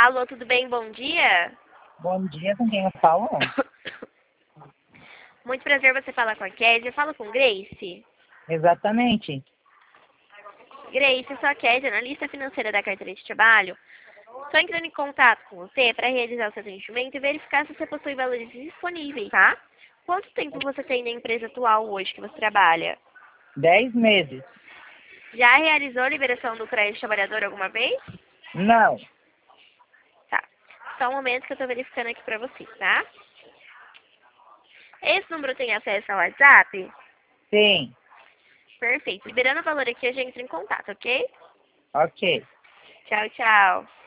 Alô, tudo bem? Bom dia. Bom dia, com quem eu falo? Muito prazer você falar com a Kézia. Eu falo com Grace. Exatamente. Grace, eu sou a Kézia, analista financeira da carteira de trabalho. Estou entrando em contato com você para realizar o seu atendimento e verificar se você possui valores disponíveis, tá? Quanto tempo você tem na empresa atual hoje que você trabalha? 10 meses. Já realizou a liberação do crédito trabalhador alguma vez? Não. Tá. Só um momento que eu estou verificando aqui para você, tá? Esse número tem acesso ao WhatsApp? Sim. Perfeito. Liberando o valor aqui, a gente entra em contato, ok? Ok. Tchau, tchau.